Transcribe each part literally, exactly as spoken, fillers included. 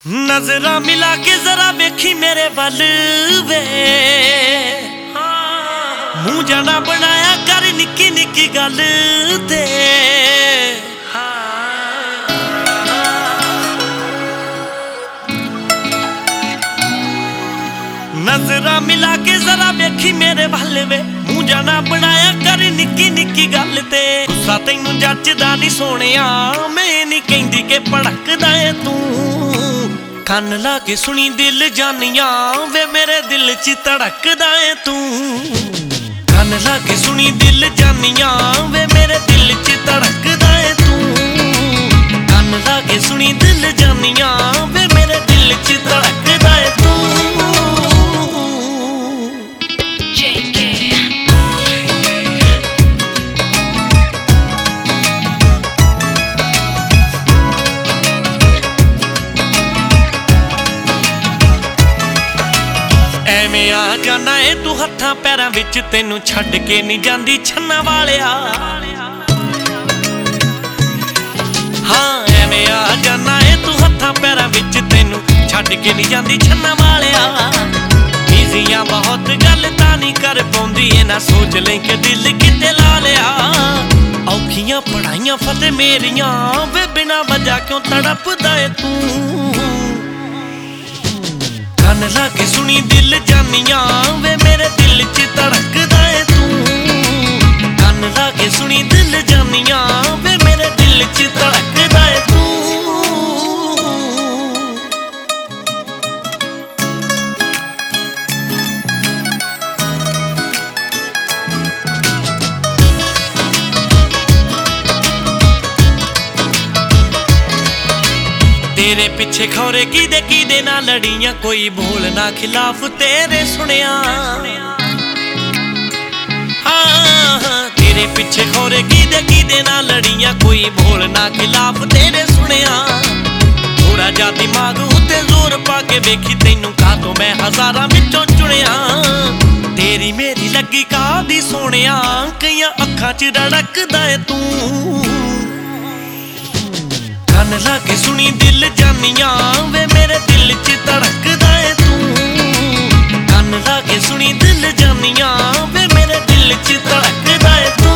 नजरा मिला के जरा वेखी मेरे वल वे, मुंह जाना बनाया कर निक्की निक्की गल ते। नजरा मिला के जरा वेखी मेरे वल वे, मुंह जाना बनाया कर निक्की निक्की गल ते। गुस्सा तैनू जचदा नहीं सोहणिया, मैं नहीं कहंदी कि भड़कदा है तू। ਕੰਨ ਲਾ ਕੇ ਸੁਣੀ ਦਿਲ ਜਾਨੀਆਂ ਵੇ ਮੇਰੇ ਦਿਲ 'ਚ ਧੜਕਦਾ ਏ ਤੂੰ। ਕੰਨ ਲਾ ਕੇ ਸੁਣੀ ਦਿਲ ਜਾਨੀਆਂ ਵੇ ਮੇਰੇ ਦਿਲ 'ਚ ਧੜਕਦਾ ਏ ਤੂੰ। ਕੰਨ ਲਾ ਕੇ ਸੁਣੀ ਦਿਲ ਜਾਨੀਆਂ ਵੇ ਮੇਰੇ ਦਿਲ 'ਚ ਧੜਕਦਾ ਏ ਤੂੰ। ਐਵੇਂ ਆ ਜਾਣਾ ਏ ਤੂੰ ਹੱਥਾਂ ਪੈਰਾਂ ਵਿੱਚ, ਤੈਨੂੰ ਛੱਡ ਕੇ ਨਹੀਂ ਜਾਂਦੀ ਛੰਨਾ ਵਾਲਿਆ। ਹਾਂ ਐਵੇਂ ਆ ਜਾਣਾ ਏ ਤੂੰ ਹੱਥਾਂ ਪੈਰਾਂ ਵਿੱਚ, ਤੈਨੂੰ ਛੱਡ ਕੇ ਨਹੀਂ ਜਾਂਦੀ ਛੰਨਾ ਵਾਲਿਆ। ਈਜ਼ੀਆਂ ਬਹੁਤ ਗੱਲ ਤਾਂ ਨਹੀਂ ਕਰ ਪਾਉਂਦੀ, ਇਹ ਨਾ ਸੋਚ ਲੈ ਕਿ ਦਿਲ ਕਿਤੇ ਲਾ ਲਿਆ। ਔਖੀਆਂ ਪੜਾਈਆਂ ਫਤਿਹ ਮੇਰੀਆਂ ਵੇ ਬਿਨਾਂ ਵਜ੍ਹਾ ਕਿਉਂ ਤੜਪਦਾ ਏ ਤੂੰ। ਕੰਨ ਲਾ ਕੇ ਸੁਣੀ ਦਿਲ ਜਾਨੀਆਂ ਵੇ ਮੇਰੇ ਦਿਲ 'ਚ ਧੜਕਦਾ ਏ ਤੂੰ। ਕੰਨ ਲਾ ਕੇ ਸੁਣੀ ਦਿਲ ਜਾਨੀਆਂ ਵੇ ਮੇਰੇ ਦਿਲ 'ਚ ਧੜਕਦਾ ਏ ਤੂੰ। तेरे पिछे खौरे किदे किदे ना लड़ियां, कोई बोल ना खिलाफ तेरे सुनिया। हाँ तेरे पिछे खौरे किदे किदे ना लड़ियां, कोई बोल ना खिलाफ तेरे सुनिया। थोड़ा जा दिमाग उत्ते जोर पा के वेखी, तैनू कातों मैं हजारां विचों चुनिया। तेरी मेरी लगी कादी सोहणिया, कईयां अखां 'च रड़कदा ए तूं। ਕੰਨ ਲਾ ਕੇ ਸੁਣੀ ਦਿਲ ਜਾਨੀਆਂ ਵੇ ਮੇਰੇ ਦਿਲ 'ਚ ਧੜਕਦਾ ਏ ਤੂੰ। ਕੰਨ ਲਾ ਕੇ ਸੁਣੀ ਦਿਲ ਜਾਨੀਆਂ ਵੇ ਮੇਰੇ ਦਿਲ 'ਚ ਧੜਕਦਾ ਏ ਤੂੰ।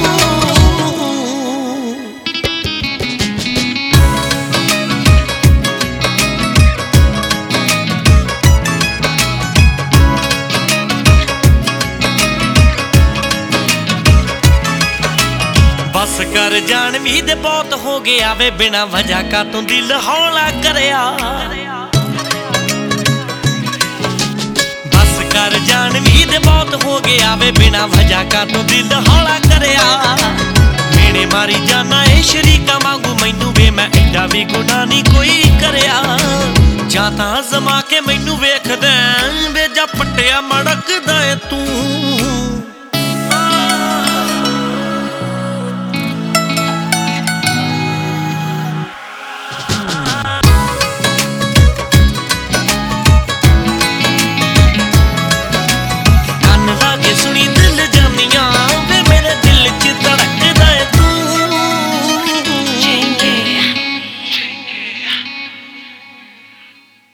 बस कर जान भी दे बहुत हो गया वे, बिना वजह का तू दिल हौला करया। बस कर जान भी दे बहुत हो गया वे, बिना वजह का तू दिल हौला करया। मेरे मारी जाना ए शरीका वांगू मैनू वे, मैं एडा भी गुनाह नहीं कोई करया। जां तां जमा के मैनू वेखदा वे, जा पट्टिया मड़कदा ए तू।